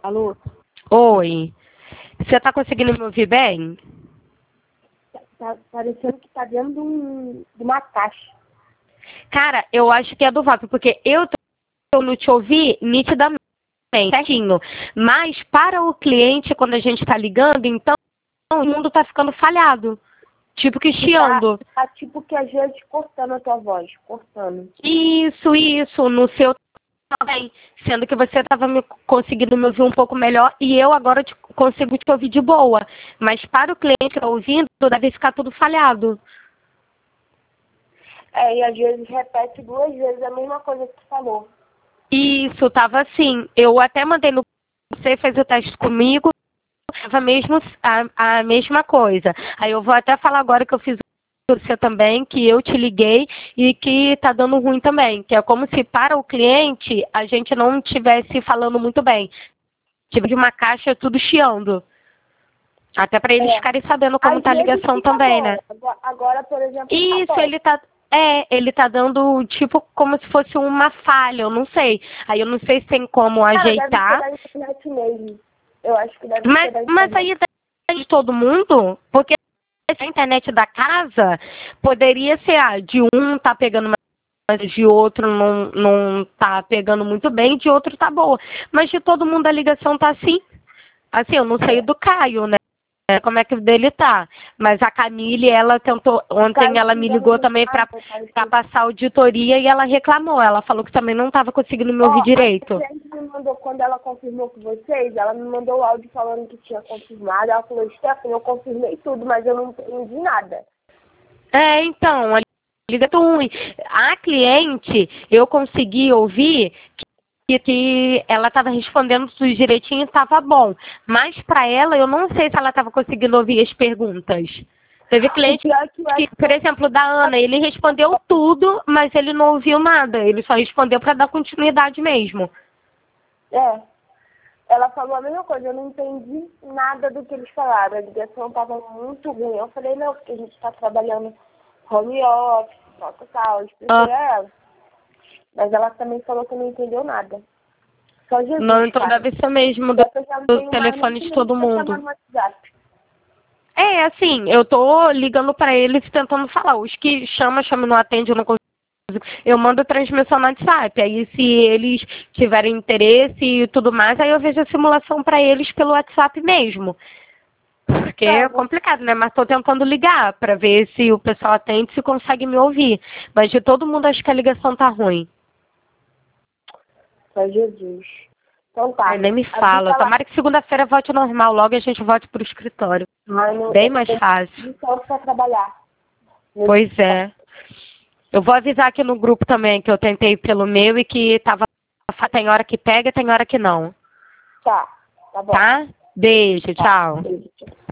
Alô? Oi. Você tá conseguindo me ouvir bem? Tá parecendo que tá dentro de uma caixa. Cara, eu acho que é do VoIP, porque eu tô no te ouvir nitidamente, certinho. Mas para o cliente, quando a gente tá ligando, então o mundo tá ficando falhado. Tipo que chiando. Tá tipo que às vezes cortando a tua voz, cortando. Isso, no seu também. Sendo que você estava conseguindo me ouvir um pouco melhor e eu agora consigo te ouvir de boa. Mas para o cliente que está ouvindo, deve ficar tudo falhado. E às vezes repete 2 vezes a mesma coisa que tu falou. Isso, tava assim. Eu até mandei no você fez o teste comigo, tava mesmo a mesma coisa. Aí eu vou até falar agora que eu fiz você também, que eu te liguei e que tá dando ruim também. Que é como se para o cliente a gente não estivesse falando muito bem. Tipo de uma caixa tudo chiando. Até para eles ficarem sabendo como Às tá a vezes ligação fica também, bom. né? Agora, por exemplo, Isso, tá bom. ele tá dando, tipo, como se fosse uma falha, eu não sei. Aí eu não sei se tem como Cara, deve ser ajeitar. da internet mesmo. Eu acho que deve ser Mas, da mas internet. aí de todo mundo, porque a internet da casa poderia ser, de um tá pegando mais, de outro não tá pegando muito bem, de outro tá boa. Mas de todo mundo a ligação tá assim. Assim, eu não sei do Caio, né? Como é que o dele tá. Mas a Camille, ela tentou, ontem ela me ligou também para passar auditoria e ela reclamou. Ela falou que também não estava conseguindo me ouvir direito. A cliente me mandou, quando ela confirmou com vocês, ela me mandou o áudio falando que tinha confirmado. Ela falou, Stephanie, eu confirmei tudo, mas eu não entendi nada. Então, a ligação ruim. A cliente, eu consegui ouvir que ela estava respondendo tudo direitinho e estava bom. Mas para ela, eu não sei se ela estava conseguindo ouvir as perguntas. Teve cliente que, por exemplo, da Ana, ele respondeu tudo, mas ele não ouviu nada. Ele só respondeu para dar continuidade mesmo. Ela falou a mesma coisa, eu não entendi nada do que eles falaram. A ligação estava muito ruim. Eu falei, não, porque a gente está trabalhando home office, tal. Eu expliquei a ela. Mas ela também falou que não entendeu nada. Só Jesus, Não, então cara. deve ser mesmo do telefone de todo mundo. Assim, eu tô ligando para eles tentando falar. Os que chamam e não atendem, eu não consigo. Eu mando transmissão no WhatsApp. Aí, se eles tiverem interesse e tudo mais, aí eu vejo a simulação para eles pelo WhatsApp mesmo. Porque é complicado, né? Mas tô tentando ligar para ver se o pessoal atende, se consegue me ouvir. Mas de todo mundo, acho que a ligação tá ruim. Só Jesus. Então tá. Ai, nem me fala. Tomara que segunda-feira volte ao normal, logo a gente volte pro escritório. Bem mais fácil. Para trabalhar. Pois é. Eu vou avisar aqui no grupo também que eu tentei pelo meu e que tem hora que pega e tem hora que não. Tá bom. Tá? Beijo, tchau. Beijo.